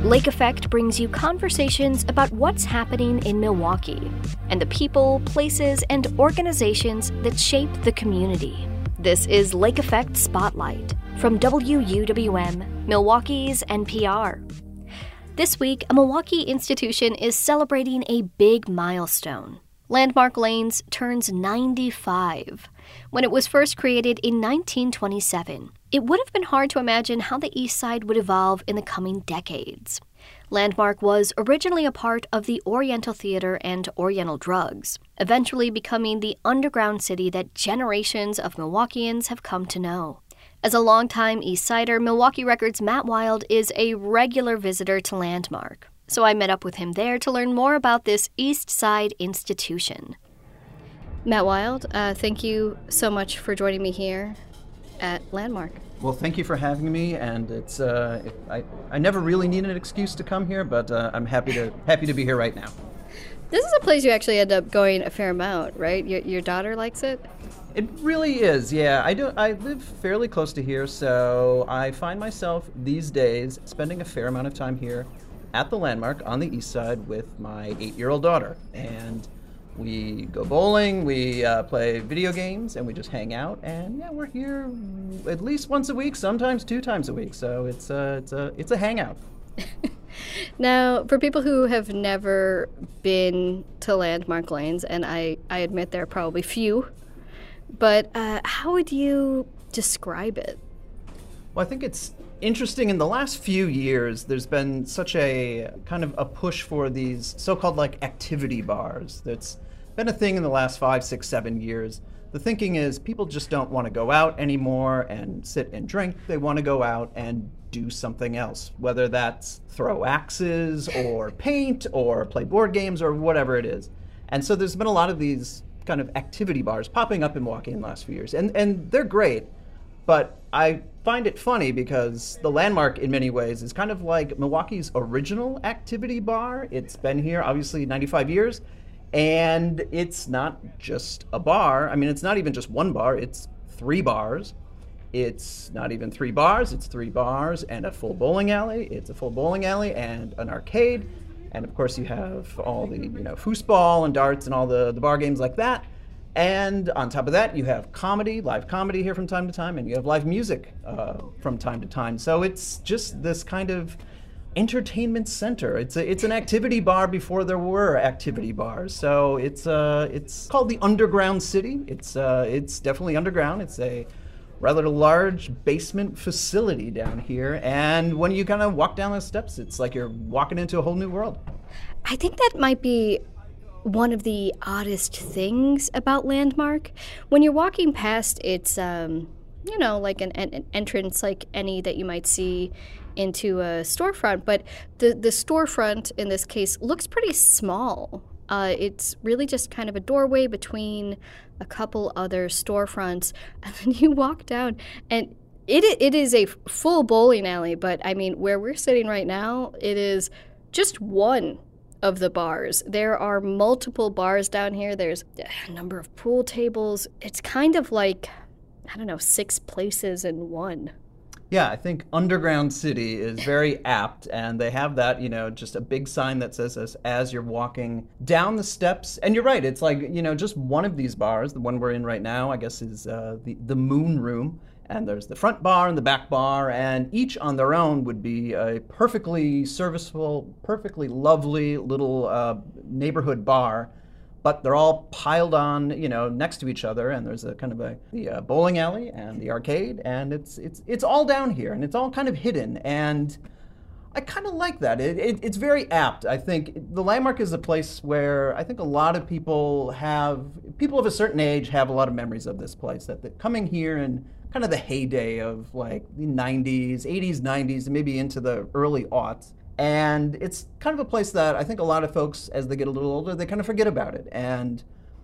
Lake Effect brings you conversations about what's happening in Milwaukee and the people, places, and organizations that shape the community. This is Lake Effect Spotlight from WUWM, Milwaukee's NPR. This week, a Milwaukee institution is celebrating a big milestone. Landmark Lanes turns 95. When it was first created in 1927, it would have been hard to imagine how the East Side would evolve in the coming decades. Landmark was originally a part of the Oriental Theater and Oriental Drugs, eventually becoming the underground city that generations of Milwaukeeans have come to know. As a longtime East Sider, Milwaukee Record's Matt Wild is a regular visitor to Landmark. So I met up with him there to learn more about this East Side institution. Matt Wild, thank you so much for joining me here at Landmark. Well, thank you for having me, and it's I never really needed an excuse to come here, but I'm happy to be here right now. This is a place you actually end up going a fair amount, right? Your daughter likes it? It really is, yeah. I live fairly close to here, so I find myself these days spending a fair amount of time here at the Landmark on the East Side with my 8-year-old daughter, and we go bowling, we play video games, and we just hang out. And yeah, we're here at least once a week, sometimes 2 times a week. So it's a hangout. Now, for people who have never been to Landmark Lanes, and I admit there are probably few, but how would you describe it? Well, I think it's interesting. In the last few years, there's been such a kind of a push for these so-called like activity bars. That's been a thing in the last 5, 6, 7 years. The thinking is people just don't want to go out anymore and sit and drink. They want to go out and do something else, whether that's throw axes or paint or play board games or whatever it is. And so there's been a lot of these kind of activity bars popping up in Milwaukee in the last few years. And they're great, but I find it funny because the Landmark in many ways is kind of like Milwaukee's original activity bar. It's been here obviously 95 years. And it's not just a bar. I mean, it's not even just one bar. It's 3 bars. It's not even 3 bars. It's 3 bars and a full bowling alley. It's a full bowling alley and an arcade. And of course, you have all the, foosball and darts and all the bar games like that. And on top of that, you have comedy, live comedy here from time to time, and you have live music from time to time. So it's just this kind of entertainment center. It's an activity bar before there were activity bars. So it's called the Underground City. It's definitely underground. It's a rather large basement facility down here. And when you kind of walk down the steps, it's like you're walking into a whole new world. I think that might be one of the oddest things about Landmark. When you're walking past, it's like an entrance like any that you might see into a storefront, but the storefront in this case looks pretty small. It's really just kind of a doorway between a couple other storefronts, and then you walk down, and it is a full bowling alley, but I mean, where we're sitting right now, it is just one of the bars. There are multiple bars down here. There's a number of pool tables. It's kind of like, 6 places in one. Yeah, I think Underground City is very apt, and they have that, just a big sign that says this as you're walking down the steps. And you're right, it's like, just one of these bars, the one we're in right now, I guess is the Moon Room. And there's the front bar and the back bar, and each on their own would be a perfectly serviceable, perfectly lovely little neighborhood bar. But they're all piled on, next to each other, and there's a kind of the bowling alley and the arcade, and it's all down here, and it's all kind of hidden, and I kind of like that. It's very apt. I think the Landmark is a place where I think a lot of people of a certain age have a lot of memories of this place. That coming here in kind of the heyday of like the 90s, 80s, 90s, and maybe into the early aughts. And it's kind of a place that I think a lot of folks, as they get a little older, they kind of forget about it. And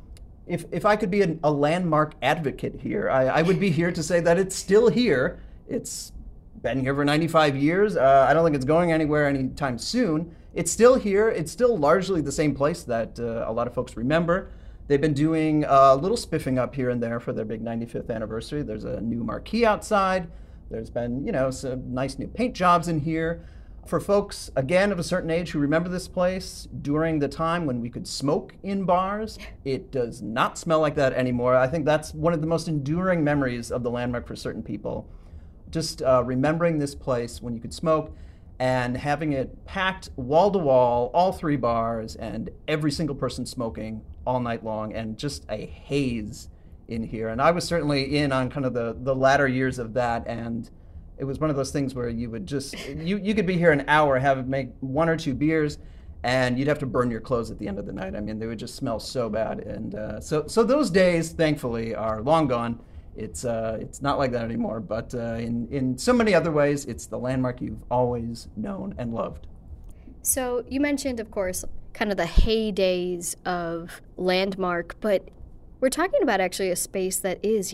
if I could be a Landmark advocate here, I would be here to say that it's still here. It's been here for 95 years. I don't think it's going anywhere anytime soon. It's still here. It's still largely the same place that a lot of folks remember. They've been doing a little spiffing up here and there for their big 95th anniversary. There's a new marquee outside. There's been, some nice new paint jobs in here. For folks, again, of a certain age who remember this place, during the time when we could smoke in bars, it does not smell like that anymore. I think that's one of the most enduring memories of the Landmark for certain people. Just remembering this place when you could smoke and having it packed wall to wall, all 3 bars, and every single person smoking all night long, and just a haze in here. And I was certainly in on kind of the latter years of that, and it was one of those things where you would just, you could be here an hour, make 1 or 2 beers, and you'd have to burn your clothes at the end of the night. I mean, they would just smell so bad. And so those days, thankfully, are long gone. It's not like that anymore, but in so many other ways, it's the Landmark you've always known and loved. So you mentioned, of course, kind of the heydays of Landmark, but we're talking about actually a space that is,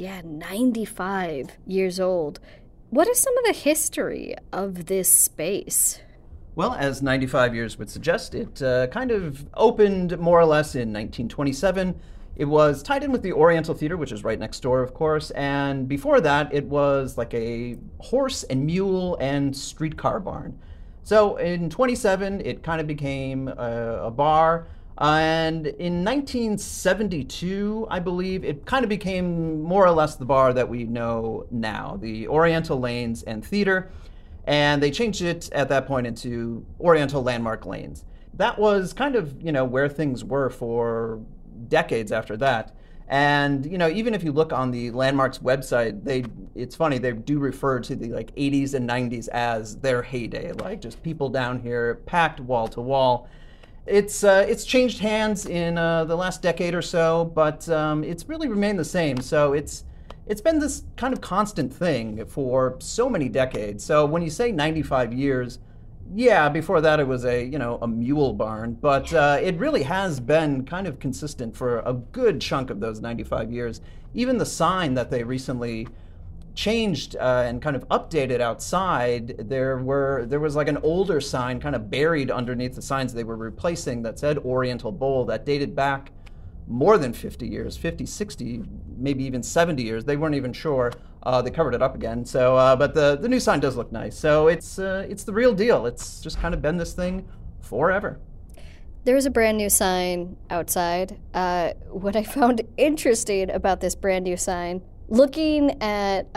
95 years old. What is some of the history of this space? Well, as 95 years would suggest, it kind of opened more or less in 1927. It was tied in with the Oriental Theater, which is right next door, of course, and before that, it was like a horse and mule and streetcar barn. So in 27, it kind of became a bar, and in 1972, I believe, it kind of became more or less the bar that we know now, the Oriental Lanes and Theater, and they changed it at that point into Oriental Landmark Lanes. That was kind of, where things were for decades after that. And, even if you look on the Landmark's website, it's funny, they do refer to the 80s and 90s as their heyday, just people down here packed wall to wall. It's changed hands in the last decade or so, but it's really remained the same. So it's been this kind of constant thing for so many decades. So when you say 95 years, before that it was a mule barn, but it really has been kind of consistent for a good chunk of those 95 years. Even the sign that they recently changed and kind of updated outside, there was like an older sign kind of buried underneath the signs they were replacing that said Oriental Bowl that dated back more than 50 years, 50, 60, maybe even 70 years. They weren't even sure. They covered it up again. So, but the new sign does look nice. So it's the real deal. It's just kind of been this thing forever. There's a brand new sign outside. What I found interesting about this brand new sign, looking at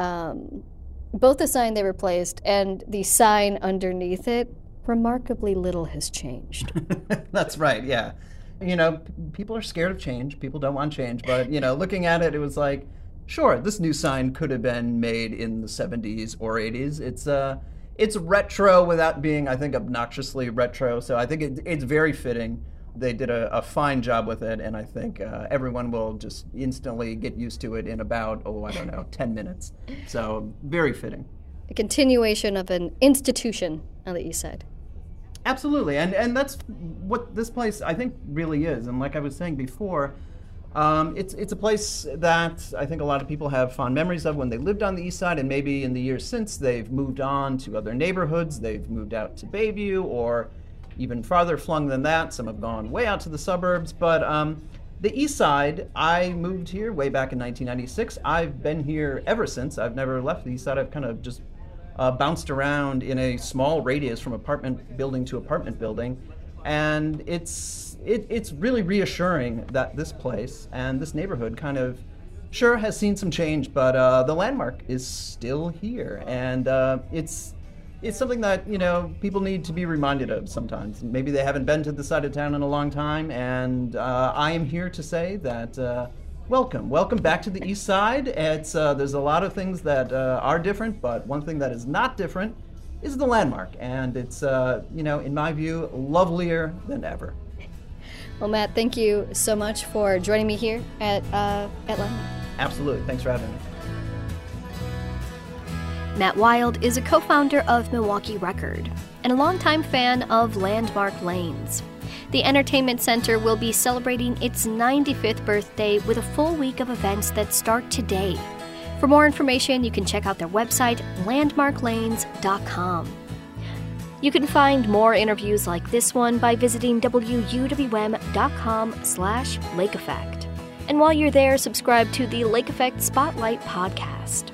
both the sign they replaced and the sign underneath it, remarkably little has changed. That's right, yeah. People are scared of change. People don't want change. But, looking at it, it was like, sure, this new sign could have been made in the 70s or 80s. It's retro without being, I think, obnoxiously retro. So I think it's very fitting. They did a fine job with it, and I think everyone will just instantly get used to it in about, 10 minutes. So very fitting. A continuation of an institution on the East Side. Absolutely, and that's what this place, I think, really is. And like I was saying before, it's a place that I think a lot of people have fond memories of when they lived on the East Side, and maybe in the years since they've moved on to other neighborhoods. They've moved out to Bayview, or even farther flung than that. Some have gone way out to the suburbs. But the East Side, I moved here way back in 1996. I've been here ever since. I've never left the East Side. I've kind of just bounced around in a small radius from apartment building to apartment building. And it's really reassuring that this place and this neighborhood kind of sure has seen some change, but the Landmark is still here. And it's something that, people need to be reminded of sometimes. Maybe they haven't been to the side of town in a long time, and I am here to say that welcome back to the East Side. It's there's a lot of things that are different, but one thing that is not different is the Landmark, and it's in my view, lovelier than ever. Well, Matt, thank you so much for joining me here at Landmark. Absolutely, thanks for having me. Matt Wild is a co-founder of Milwaukee Record and a longtime fan of Landmark Lanes. The Entertainment Center will be celebrating its 95th birthday with a full week of events that start today. For more information, you can check out their website, landmarklanes.com. You can find more interviews like this one by visiting wuwm.com/Lake Effect. And while you're there, subscribe to the Lake Effect Spotlight podcast.